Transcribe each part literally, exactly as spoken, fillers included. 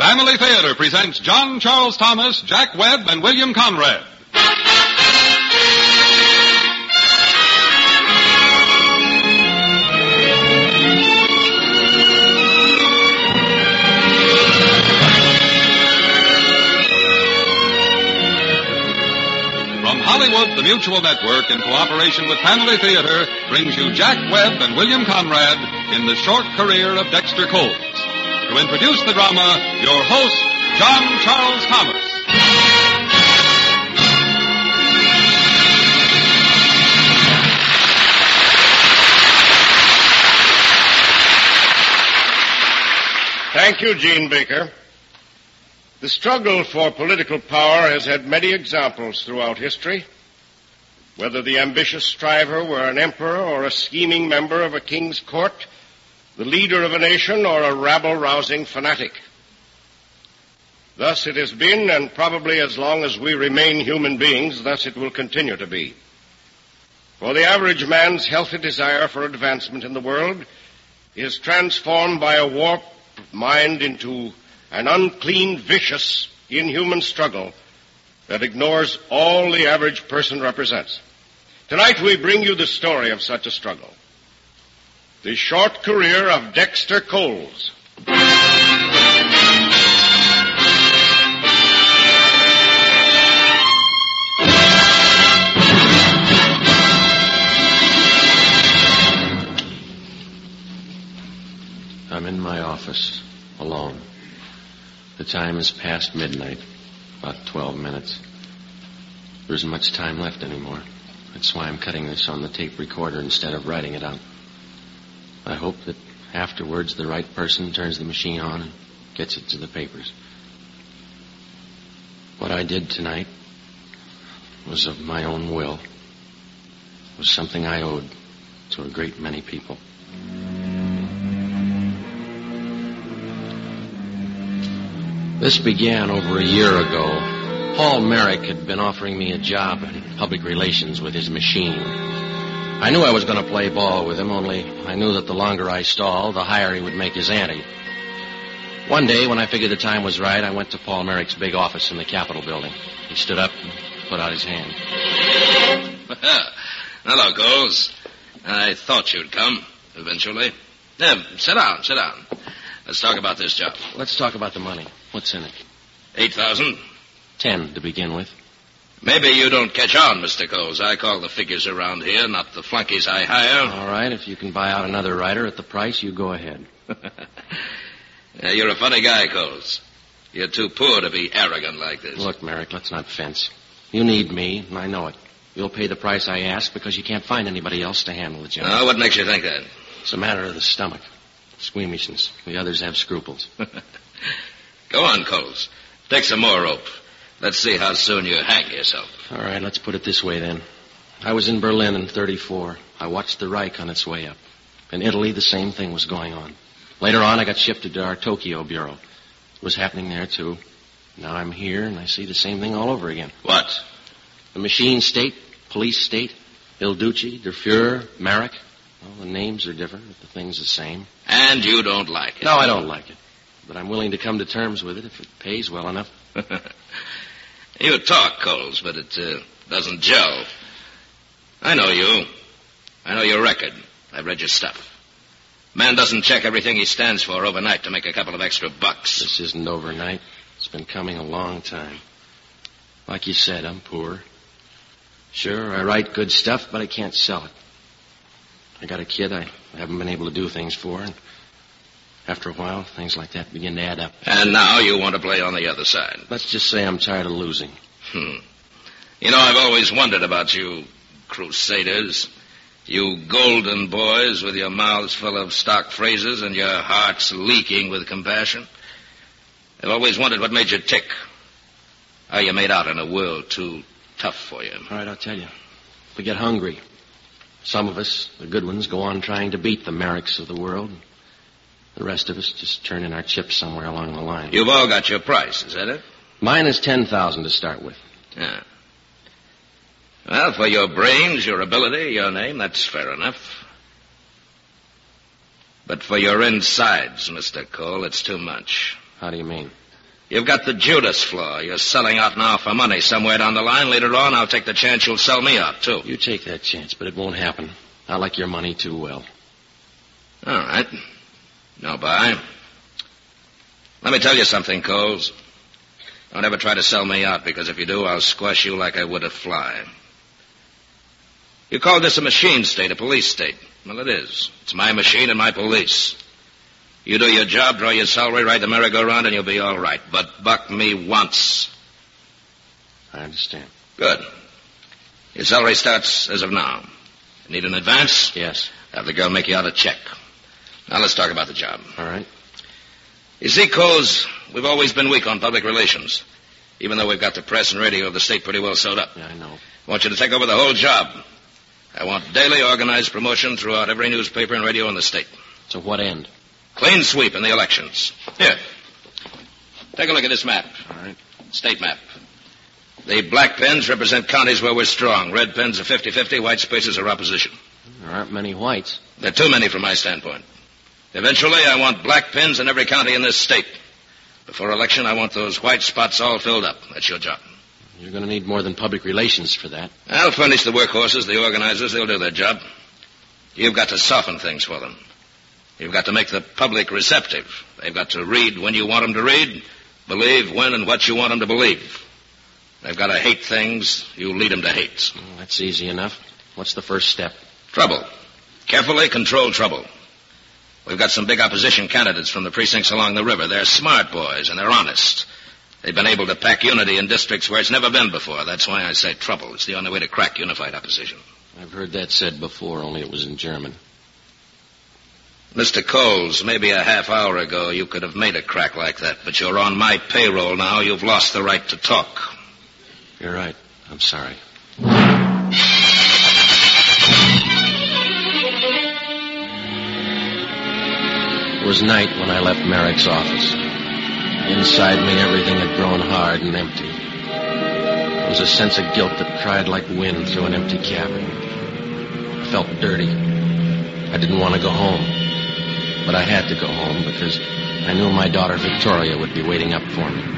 Family Theater presents John Charles Thomas, Jack Webb, and William Conrad. From Hollywood, the Mutual Network, in cooperation with Family Theater, brings you Jack Webb and William Conrad in the short career of Dexter Coles. To introduce the drama, your host, John Charles Thomas. Thank you, Gene Baker. The struggle for political power has had many examples throughout history. Whether the ambitious striver were an emperor or a scheming member of a king's court, the leader of a nation or a rabble-rousing fanatic. Thus it has been, and probably as long as we remain human beings, thus it will continue to be. For the average man's healthy desire for advancement in the world is transformed by a warped mind into an unclean, vicious, inhuman struggle that ignores all the average person represents. Tonight we bring you the story of such a struggle. The short career of Dexter Coles. I'm in my office, alone. The time is past midnight, about twelve minutes. There isn't much time left anymore. That's why I'm cutting this on the tape recorder instead of writing it out. I hope that afterwards the right person turns the machine on and gets it to the papers. What I did tonight was of my own will. It was something I owed to a great many people. This began over a year ago. Paul Merrick had been offering me a job in public relations with his machine. I knew I was going to play ball with him, only I knew that the longer I stalled, the higher he would make his ante. One day, when I figured the time was right, I went to Paul Merrick's big office in the Capitol building. He stood up and put out his hand. Hello, Coles. I thought you'd come, eventually. Yeah, sit down, sit down. Let's talk about this job. Let's talk about the money. What's in it? Eight thousand. Ten to begin with. Maybe you don't catch on, Mister Coles. I call the figures around here, not the flunkies I hire. All right, if you can buy out another writer at the price, you go ahead. Yeah, you're a funny guy, Coles. You're too poor to be arrogant like this. Look, Merrick, let's not fence. You need me, and I know it. You'll pay the price I ask because you can't find anybody else to handle the job. Now, what makes you think that? It's a matter of the stomach. Squeamishness. The others have scruples. Go on, Coles. Take some more rope. Let's see how soon you hang yourself. All right, let's put it this way, then. I was in Berlin in thirty-four. I watched the Reich on its way up. In Italy, the same thing was going on. Later on, I got shifted to our Tokyo bureau. It was happening there, too. Now I'm here, and I see the same thing all over again. What? The machine state, police state, Il Duce, Der Fuhrer, Merrick. Well, the names are different, but the thing's the same. And you don't like it? No, I don't like it. But I'm willing to come to terms with it if it pays well enough. You talk, Coles, but it uh, doesn't gel. I know you. I know your record. I've read your stuff. Man doesn't check everything he stands for overnight to make a couple of extra bucks. This isn't overnight. It's been coming a long time. Like you said, I'm poor. Sure, I write good stuff, but I can't sell it. I got a kid I haven't been able to do things for, and after a while, things like that begin to add up. And now you want to play on the other side. Let's just say I'm tired of losing. Hmm. You know, I've always wondered about you crusaders. You golden boys with your mouths full of stock phrases and your hearts leaking with compassion. I've always wondered what made you tick. How you made out in a world too tough for you. All right, I'll tell you. We get hungry. Some of us, the good ones, go on trying to beat the Merricks of the world. The rest of us just turn in our chips somewhere along the line. You've all got your price, is that it? Mine is ten thousand to start with. Yeah. Well, for your brains, your ability, your name, that's fair enough. But for your insides, Mister Cole, it's too much. How do you mean? You've got the Judas flaw. You're selling out now for money. Somewhere down the line, later on, I'll take the chance you'll sell me out, too. You take that chance, but it won't happen. I like your money too well. All right. No buy. Let me tell you something, Coles. Don't ever try to sell me out, because if you do, I'll squash you like I would a fly. You called this a machine state, a police state. Well, it is. It's my machine and my police. You do your job, draw your salary, ride the merry-go-round, and you'll be all right. But buck me once. I understand. Good. Your salary starts as of now. You need an advance? Yes. Have the girl make you out a check. Now let's talk about the job. All right. You see, Coles, we've always been weak on public relations. Even though we've got the press and radio of the state pretty well sewed up. Yeah, I know. I want you to take over the whole job. I want daily organized promotion throughout every newspaper and radio in the state. To what end? Clean sweep in the elections. Here. Take a look at this map. All right. State map. The black pens represent counties where we're strong. Red pens are fifty-fifty. White spaces are opposition. There aren't many whites. There are too many from my standpoint. Eventually, I want black pens in every county in this state. Before election, I want those white spots all filled up. That's your job. You're going to need more than public relations for that. I'll furnish the workhorses, the organizers. They'll do their job. You've got to soften things for them. You've got to make the public receptive. They've got to read when you want them to read, believe when and what you want them to believe. They've got to hate things you lead them to hate. Well, that's easy enough. What's the first step? Trouble. Carefully control trouble. We've got some big opposition candidates from the precincts along the river. They're smart boys, and they're honest. They've been able to pack unity in districts where it's never been before. That's why I say trouble. It's the only way to crack unified opposition. I've heard that said before, only it was in German. Mister Coles, maybe a half hour ago you could have made a crack like that, but you're on my payroll now. You've lost the right to talk. You're right. I'm sorry. It was night when I left Merrick's office. Inside me, everything had grown hard and empty. There was a sense of guilt that cried like wind through an empty cabin. I felt dirty. I didn't want to go home. But I had to go home because I knew my daughter Victoria would be waiting up for me.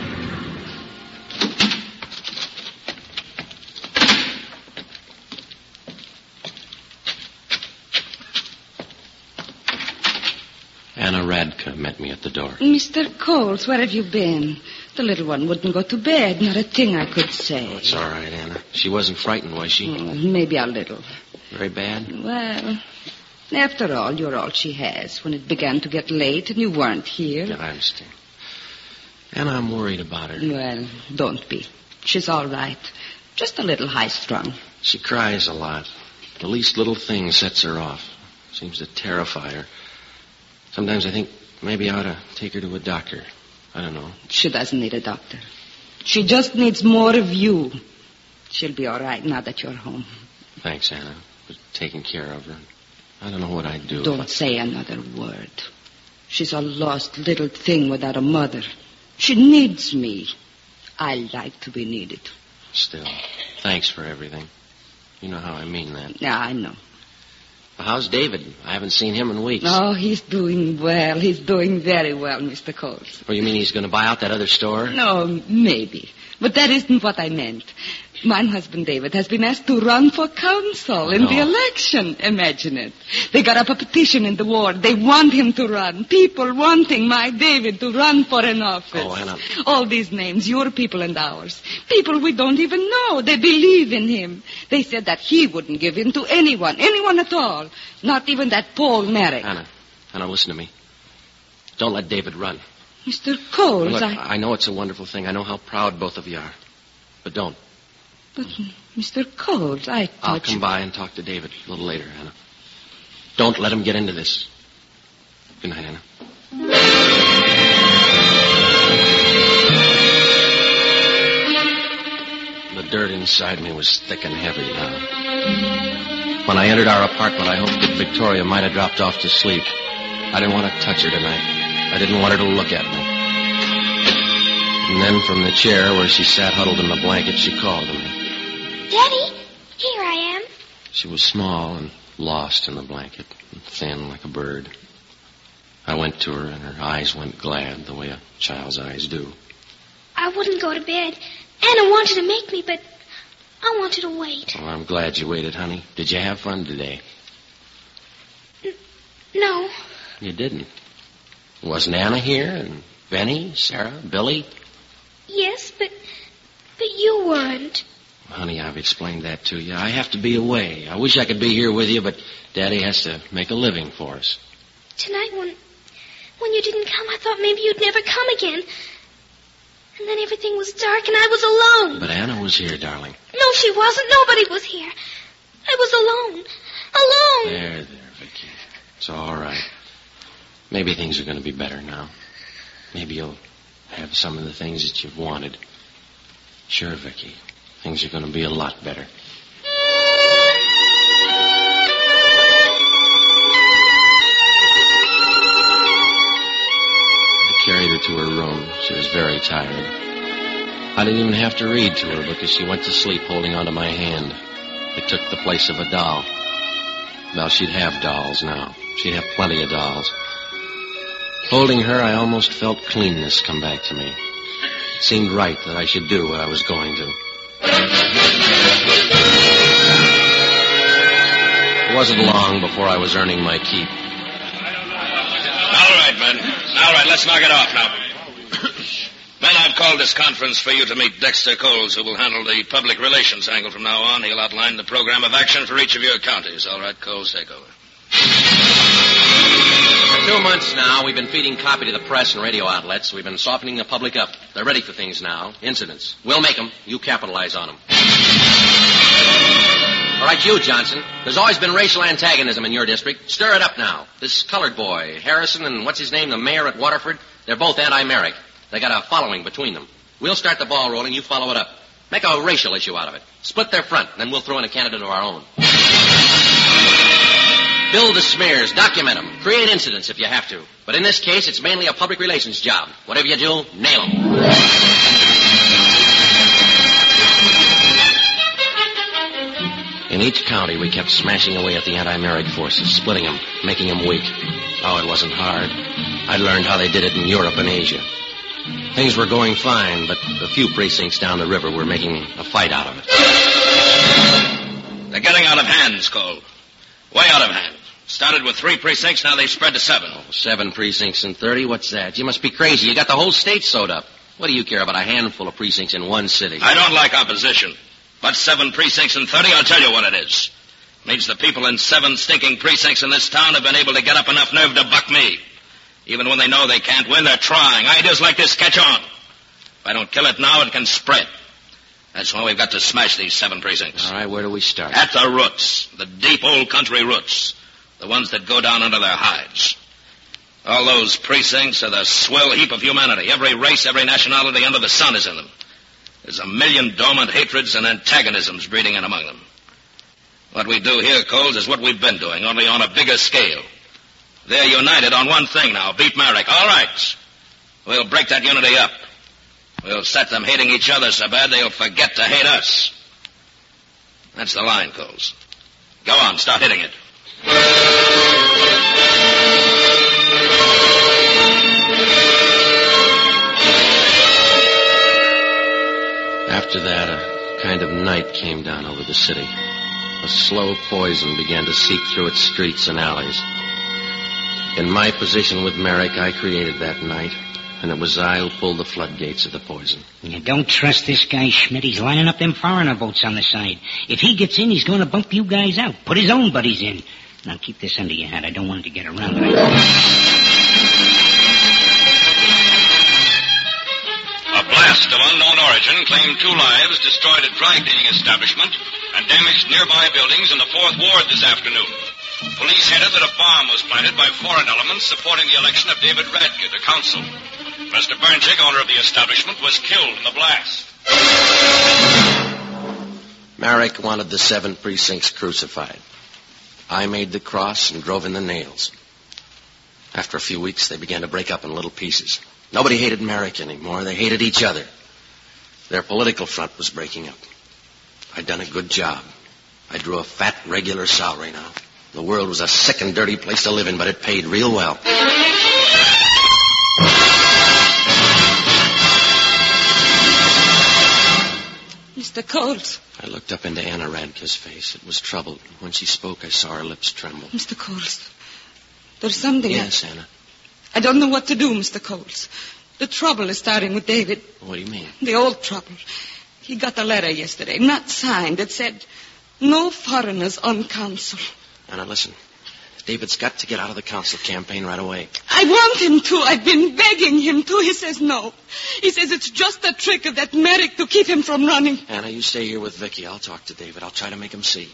Anna Radka met me at the door. Mister Coles, where have you been? The little one wouldn't go to bed. Not a thing I could say. Oh, it's all right, Anna. She wasn't frightened, was she? Oh, maybe a little. Very bad? Well, after all, you're all she has. When it began to get late and you weren't here. Yeah, I understand. Anna, I'm worried about her. Well, don't be. She's all right. Just a little high-strung. She cries a lot. The least little thing sets her off. Seems to terrify her. Sometimes I think maybe I ought to take her to a doctor. I don't know. She doesn't need a doctor. She just needs more of you. She'll be all right now that you're home. Thanks, Anna, for taking care of her. I don't know what I'd do. Don't say another word. She's a lost little thing without a mother. She needs me. I like to be needed. Still, thanks for everything. You know how I mean that. Yeah, I know. Well, how's David? I haven't seen him in weeks. Oh, he's doing well. He's doing very well, Mister Coles. Oh, you mean he's going to buy out that other store? No, maybe. But that isn't what I meant. My husband, David, has been asked to run for council in no. the election. Imagine it. They got up a petition in the ward. They want him to run. People wanting my David to run for an office. Oh, Anna. All these names, your people and ours. People we don't even know. They believe in him. They said that he wouldn't give in to anyone, anyone at all. Not even that Paul Merrick. Anna, Anna, listen to me. Don't let David run. Mister Coles, Look, I... I know it's a wonderful thing. I know how proud both of you are. But don't. But, Mister Coles, I thought I'll come you... by and talk to David a little later, Anna. Don't let him get into this. Good night, Anna. The dirt inside me was thick and heavy now. When I entered our apartment, I hoped that Victoria might have dropped off to sleep. I didn't want to touch her tonight. I didn't want her to look at me. And then from the chair where she sat huddled in the blanket, she called to me. Daddy, here I am. She was small and lost in the blanket, and thin like a bird. I went to her, and her eyes went glad, the way a child's eyes do. I wouldn't go to bed. Anna wanted to make me, but I wanted to wait. Well, I'm glad you waited, honey. Did you have fun today? N- no. You didn't? Wasn't Anna here, and Benny, Sarah, Billy? Yes, but but you weren't. Honey, I've explained that to you. I have to be away. I wish I could be here with you, but Daddy has to make a living for us. Tonight, when when you didn't come, I thought maybe you'd never come again. And then everything was dark and I was alone. But Anna was here, darling. No, she wasn't. Nobody was here. I was alone. Alone. There, there, Vicky. It's all right. Maybe things are going to be better now. Maybe you'll have some of the things that you've wanted. Sure, Vicky. Things are going to be a lot better. I carried her to her room. She was very tired. I didn't even have to read to her because she went to sleep holding onto my hand. It took the place of a doll. Well, she'd have dolls now. She'd have plenty of dolls. Holding her, I almost felt cleanness come back to me. It seemed right that I should do what I was going to. It wasn't long before I was earning my keep. All right, men. All right, let's knock it off now. Men, I've called this conference for you to meet Dexter Coles, who will handle the public relations angle from now on. He'll outline the program of action for each of your counties. All right, Coles, take over. For two months now, we've been feeding copy to the press and radio outlets. We've been softening the public up. They're ready for things now. Incidents. We'll make them. You capitalize on them. All right, you, Johnson. There's always been racial antagonism in your district. Stir it up now. This colored boy, Harrison, and what's his name, the mayor at Waterford, they're both anti-Merrick. They got a following between them. We'll start the ball rolling. You follow it up. Make a racial issue out of it. Split their front, then we'll throw in a candidate of our own. Build the smears. Document them. Create incidents if you have to. But in this case, it's mainly a public relations job. Whatever you do, nail them. In each county, we kept smashing away at the anti-Merrick forces, splitting them, making them weak. Oh, it wasn't hard. I learned how they did it in Europe and Asia. Things were going fine, but a few precincts down the river were making a fight out of it. They're getting out of hand, Cole. Way out of hand. Started with three precincts, now they've spread to seven. Oh, seven precincts and thirty? What's that? You must be crazy. You got the whole state sewed up. What do you care about a handful of precincts in one city? I don't like opposition. But seven precincts and thirty, I'll tell you what it is. It means the people in seven stinking precincts in this town have been able to get up enough nerve to buck me. Even when they know they can't win, they're trying. Ideas like this catch on. If I don't kill it now, it can spread. That's why we've got to smash these seven precincts. All right, where do we start? At the roots. The deep old country roots. The ones that go down under their hides. All those precincts are the swell heap of humanity. Every race, every nationality under the sun is in them. There's a million dormant hatreds and antagonisms breeding in among them. What we do here, Coles, is what we've been doing, only on a bigger scale. They're united on one thing now, beat Merrick. All right. We'll break that unity up. We'll set them hating each other so bad they'll forget to hate us. That's the line, Coles. Go on, start hitting it. After that, a kind of night came down over the city. A slow poison began to seep through its streets and alleys. In my position with Merrick, I created that night, and it was I who pulled the floodgates of the poison. You don't trust this guy, Schmidt. He's lining up them foreigner boats on the side. If he gets in, he's going to bump you guys out. Put his own buddies in. Now, keep this under your hat. I don't want it to get around. A blast of unknown origin claimed two lives, destroyed a dry cleaning establishment, and damaged nearby buildings in the Fourth Ward this afternoon. Police hinted that a bomb was planted by foreign elements supporting the election of David Radke to council. Mister Bernchik, owner of the establishment, was killed in the blast. Merrick wanted the seven precincts crucified. I made the cross and drove in the nails. After a few weeks, they began to break up in little pieces. Nobody hated Merrick anymore. They hated each other. Their political front was breaking up. I'd done a good job. I drew a fat, regular salary now. The world was a sick and dirty place to live in, but it paid real well. Mister Coles. I looked up into Anna Radke's face. It was troubled. When she spoke, I saw her lips tremble. Mister Coles, there's something... Yes, I... Anna. I don't know what to do, Mister Coles. The trouble is starting with David. What do you mean? The old trouble. He got a letter yesterday, not signed, that said, no foreigners on council. Anna, listen. David's got to get out of the council campaign right away. I want him to. I've been begging him to. He says no. He says it's just a trick of that Merrick to keep him from running. Anna, you stay here with Vicky. I'll talk to David. I'll try to make him see.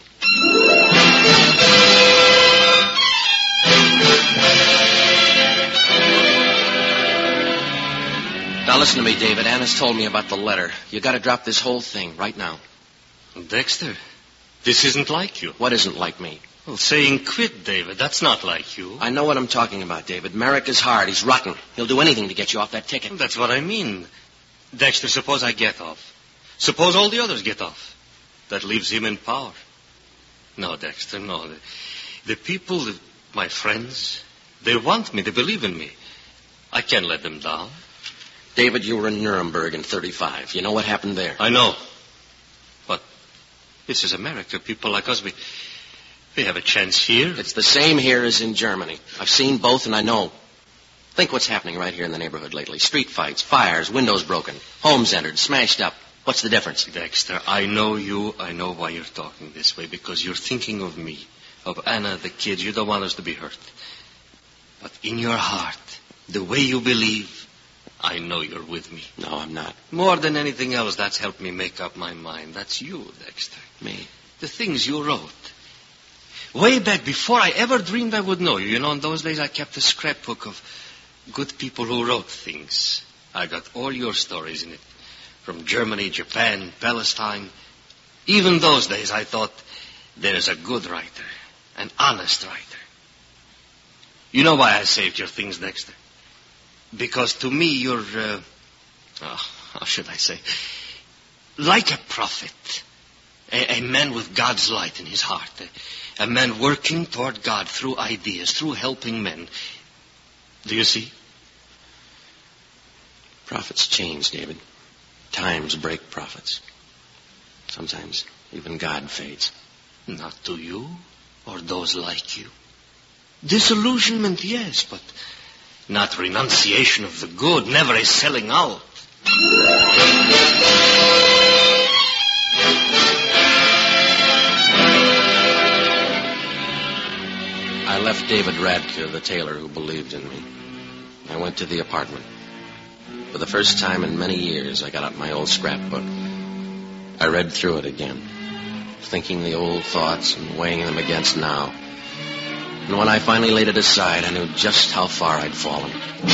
Now listen to me, David. Anna's told me about the letter. You got to drop this whole thing right now. Dexter, this isn't like you. What isn't like me? Well, saying quit, David, that's not like you. I know what I'm talking about, David. Merrick is hard. He's rotten. He'll do anything to get you off that ticket. That's what I mean. Dexter, suppose I get off. Suppose all the others get off. That leaves him in power. No, Dexter, no. The, the people, the, my friends, they want me. They believe in me. I can't let them down. David, you were in Nuremberg in thirty-five. You know what happened there? I know. But this is America. People like us, we... We have a chance here. It's the same here as in Germany. I've seen both, and I know. Think what's happening right here in the neighborhood lately. Street fights, fires, windows broken, homes entered, smashed up. What's the difference? Dexter, I know you. I know why you're talking this way, because you're thinking of me, of Anna, the kids. You don't want us to be hurt. But in your heart, the way you believe, I know you're with me. No, I'm not. More than anything else, that's helped me make up my mind. That's you, Dexter. Me? The things you wrote. Way back, before I ever dreamed I would know you. You know, in those days I kept a scrapbook of good people who wrote things. I got all your stories in it. From Germany, Japan, Palestine. Even those days I thought, there's a good writer. An honest writer. You know why I saved your things, Dexter? Because to me you're, uh, oh, how should I say? Like a prophet. A, a man with God's light in his heart. A, a man working toward God through ideas, through helping men. Do you see? Prophets change, David. Times break prophets. Sometimes even God fades. Not to you or those like you. Disillusionment, yes, but not renunciation of the good, never a selling out. I left David Radke, the tailor who believed in me. I went to the apartment. For the first time in many years, I got out my old scrapbook. I read through it again, thinking the old thoughts and weighing them against now. And when I finally laid it aside, I knew just how far I'd fallen.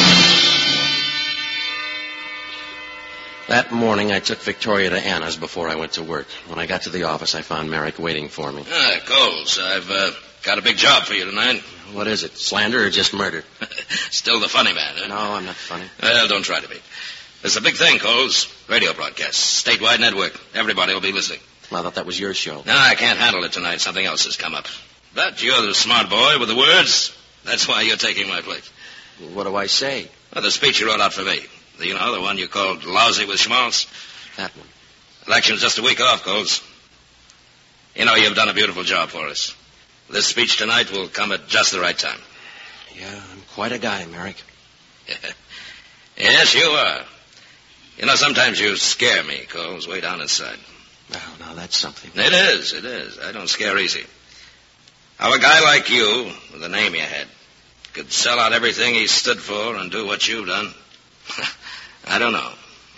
That morning, I took Victoria to Anna's before I went to work. When I got to the office, I found Merrick waiting for me. Ah, Coles, I've uh, got a big job for you tonight. What is it, slander or just murder? Still the funny man, huh? No, I'm not funny. Well, don't try to be. It's a big thing, Coles. Radio broadcast, statewide network. Everybody will be listening. Well, I thought that was your show. No, I can't handle it tonight. Something else has come up. But you're the smart boy with the words. That's why you're taking my place. What do I say? Well, the speech you wrote out for me. You know, the one you called Lousy with Schmaltz. That one. Election's just a week off, Coles. You know, you've done a beautiful job for us. This speech tonight will come at just the right time. Yeah, I'm quite a guy, Merrick. Yes, you are. You know, sometimes you scare me, Coles, way down inside. Oh, now that's something. It is, it is. I don't scare easy. How a guy like you, with the name you had, could sell out everything he stood for and do what you've done, I don't know.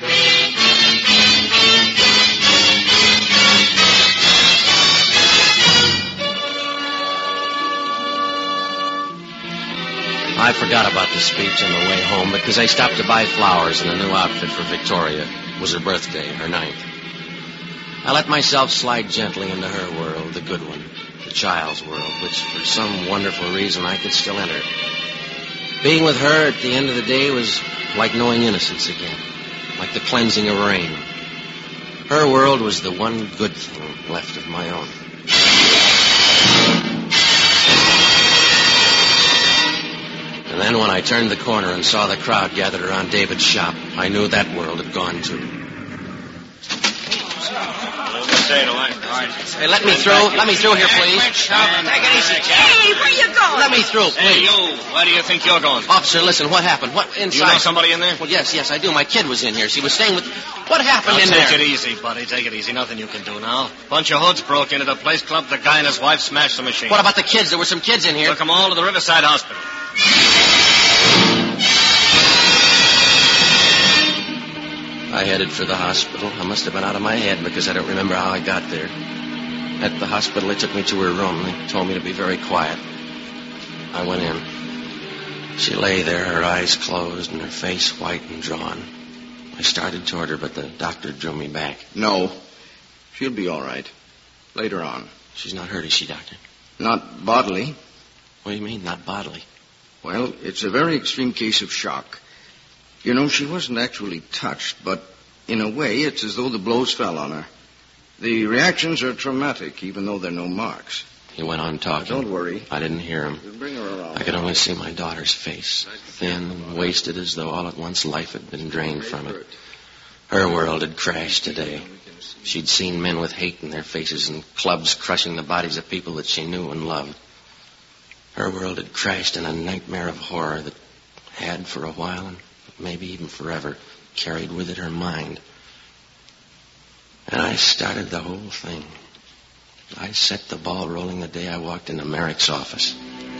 I forgot about the speech on the way home because I stopped to buy flowers and a new outfit for Victoria. It was her birthday, her ninth. I let myself slide gently into her world, the good one, the child's world, which for some wonderful reason I could still enter. Being with her at the end of the day was like knowing innocence again, like the cleansing of rain. Her world was the one good thing left of my own. And then when I turned the corner and saw the crowd gathered around David's shop, I knew that world had gone too. stayed away. All right. Hey, let me through. Let me through here, please. Take it easy, Jack. Hey, where you going? Let me through, Hey, please. you. Where do you think you're going? Officer, listen, what happened? What inside? You know somebody in there? Well, yes, yes, I do. My kid was in here. She was staying with... What happened Now, in take there? it easy, buddy. Take it easy. Nothing you can do now. Bunch of hoods broke into the place, clubbed the guy and his wife, smashed the machine. What about the kids? There were some kids in here. Took them all to the Riverside Hospital. I headed for the hospital. I must have been out of my head because I don't remember how I got there. At the hospital, they took me to her room. They told me to be very quiet. I went in. She lay there, her eyes closed and her face white and drawn. I started toward her, but the doctor drew me back. No. She'll be all right. Later on. She's not hurt, is she, Doctor? Not bodily. What do you mean, not bodily? Well, it's a very extreme case of shock. You know, she wasn't actually touched, but in a way, it's as though the blows fell on her. The reactions are traumatic, even though there are no marks. He went on talking. Don't worry. I didn't hear him. We'll bring her around. I could only see my daughter's face, thin and wasted as though all at once life had been drained from it. Her world had crashed today. She'd seen men with hate in their faces and clubs crushing the bodies of people that she knew and loved. Her world had crashed in a nightmare of horror that had, for a while, and maybe even forever, carried with it her mind. And I started the whole thing. I set the ball rolling the day I walked into Merrick's office.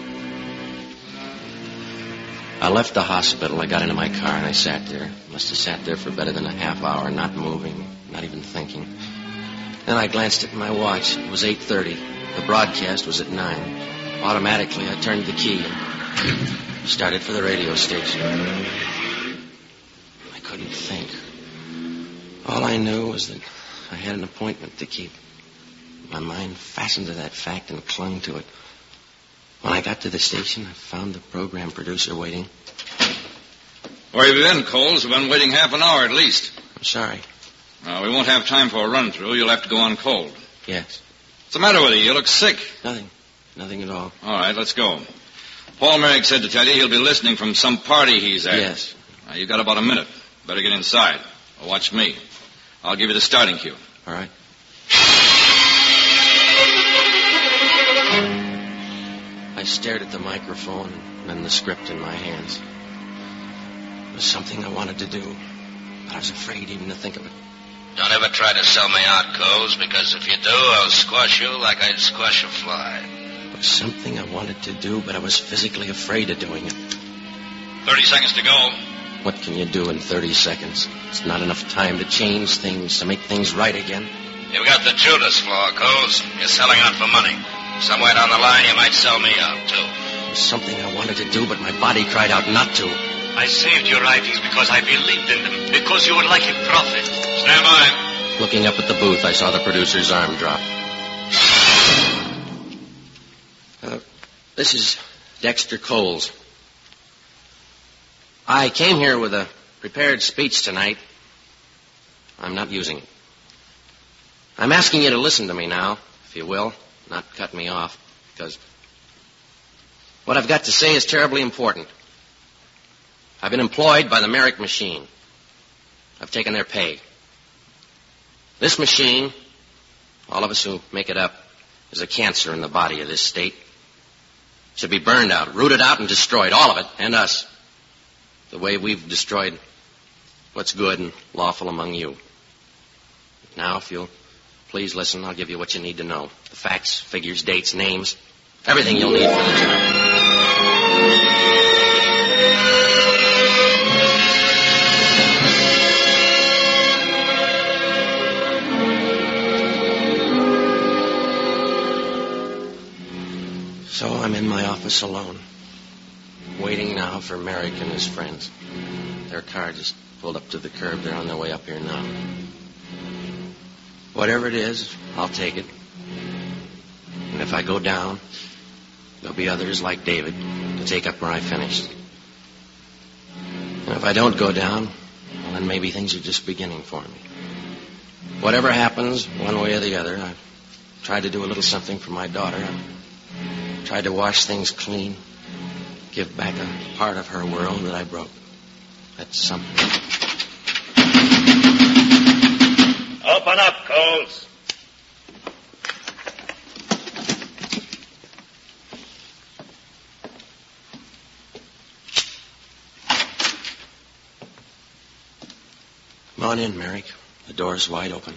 I left the hospital. I got into my car and I sat there. Must have sat there for better than a half hour, not moving, not even thinking. Then I glanced at my watch. It was eight thirty. The broadcast was at nine. Automatically, I turned the key and started for the radio station. I couldn't think. All I knew was that I had an appointment to keep. My mind fastened to that fact and clung to it. When I got to the station, I found the program producer waiting. Where have you been, Coles? We've been waiting half an hour at least. I'm sorry. Uh, we won't have time for a run-through. You'll have to go on cold. Yes. What's the matter with you? You look sick. Nothing. Nothing at all. All right, let's go. Paul Merrick said to tell you he'll be listening from some party he's at. Yes. Now, you've got about a minute. Better get inside. Or watch me. I'll give you the starting cue. All right. I stared at the microphone and then the script in my hands. It was something I wanted to do, but I was afraid even to think of it. Don't ever try to sell me out, Coles, because if you do, I'll squash you like I'd squash a fly. It was something I wanted to do, but I was physically afraid of doing it. Thirty seconds to go. What can you do in thirty seconds? It's not enough time to change things, to make things right again. You've got the Judas flaw, Coles. You're selling out for money. Somewhere down the line, you might sell me out, too. It was something I wanted to do, but my body cried out not to. I saved your writings because I believed in them. Because you were like a prophet. Stand by. Looking up at the booth, I saw the producer's arm drop. Uh, this is Dexter Coles. I came here with a prepared speech tonight. I'm not using it. I'm asking you to listen to me now, if you will, not cut me off, because what I've got to say is terribly important. I've been employed by the Merrick machine. I've taken their pay. This machine, all of us who make it up, is a cancer in the body of this state. It should be burned out, rooted out, and destroyed, all of it, and us, the way we've destroyed what's good and lawful among you. Now, if you'll please listen, I'll give you what you need to know. The facts, figures, dates, names, everything you'll need for the job. So I'm in my office alone, waiting now for Merrick and his friends. Their car just pulled up to the curb. They're on their way up here now. Whatever it is, I'll take it. And if I go down, there'll be others like David to take up where I finished. And if I don't go down, well, then maybe things are just beginning for me. Whatever happens, one way or the other, I've tried to do a little something for my daughter. I've tried to wash things clean, give back a part of her world that I broke. That's something. Open up, Coles. Come on in, Merrick. The door's wide open.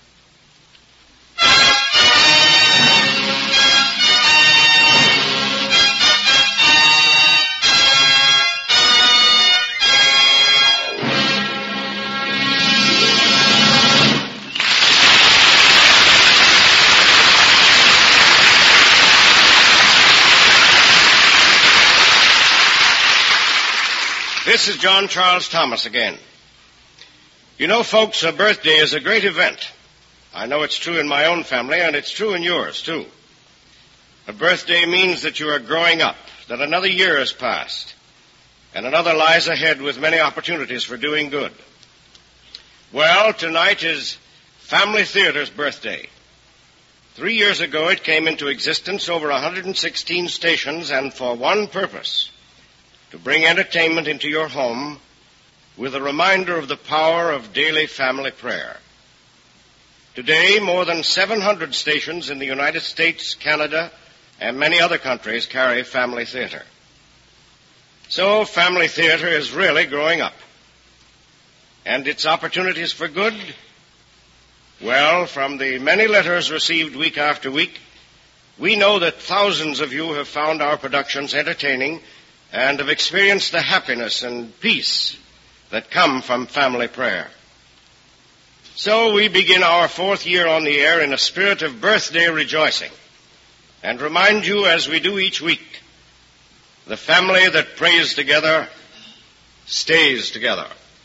This is John Charles Thomas again. You know, folks, a birthday is a great event. I know it's true in my own family, and it's true in yours, too. A birthday means that you are growing up, that another year has passed, and another lies ahead with many opportunities for doing good. Well, tonight is Family Theater's birthday. Three years ago, it came into existence over one hundred sixteen stations, and for one purpose: to bring entertainment into your home with a reminder of the power of daily family prayer. Today, more than seven hundred stations in the United States, Canada, and many other countries carry Family Theater. So, Family Theater is really growing up. And its opportunities for good? Well, from the many letters received week after week, we know that thousands of you have found our productions entertaining and have experienced the happiness and peace that come from family prayer. So we begin our fourth year on the air in a spirit of birthday rejoicing, and remind you, as we do each week, the family that prays together stays together.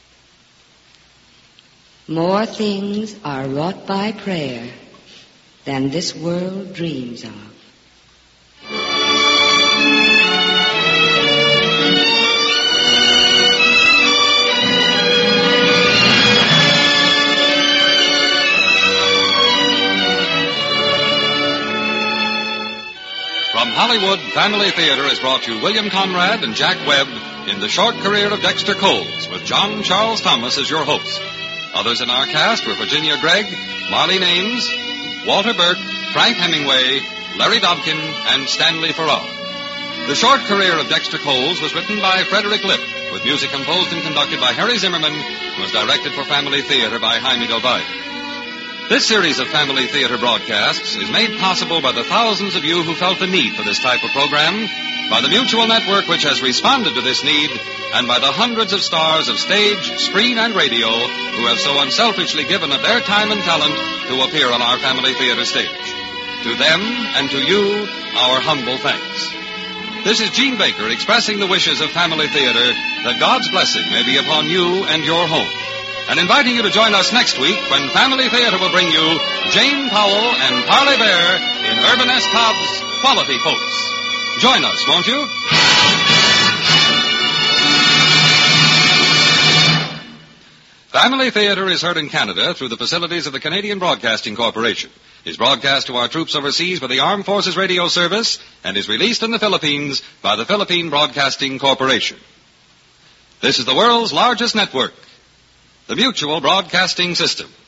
More things are wrought by prayer than this world dreams of. From Hollywood, Family Theater has brought you William Conrad and Jack Webb in the short career of Dexter Coles, with John Charles Thomas as your host. Others in our cast were Virginia Gregg, Marlene Ames, Walter Burke, Frank Hemingway, Larry Dobkin, and Stanley Farrar. The short career of Dexter Coles was written by Frederick Lipp, with music composed and conducted by Harry Zimmerman, and was directed for Family Theater by Jaime Del Valle. This series of Family Theater broadcasts is made possible by the thousands of you who felt the need for this type of program, by the Mutual Network which has responded to this need, and by the hundreds of stars of stage, screen, and radio who have so unselfishly given of their time and talent to appear on our Family Theater stage. To them and to you, our humble thanks. This is Gene Baker expressing the wishes of Family Theater that God's blessing may be upon you and your home, and inviting you to join us next week when Family Theater will bring you Jane Powell and Parley Bear in Urban S. Cobb's Quality Folks. Join us, won't you? Family Theater is heard in Canada through the facilities of the Canadian Broadcasting Corporation, is broadcast to our troops overseas by the Armed Forces Radio Service, and is released in the Philippines by the Philippine Broadcasting Corporation. This is the world's largest network, the Mutual Broadcasting System.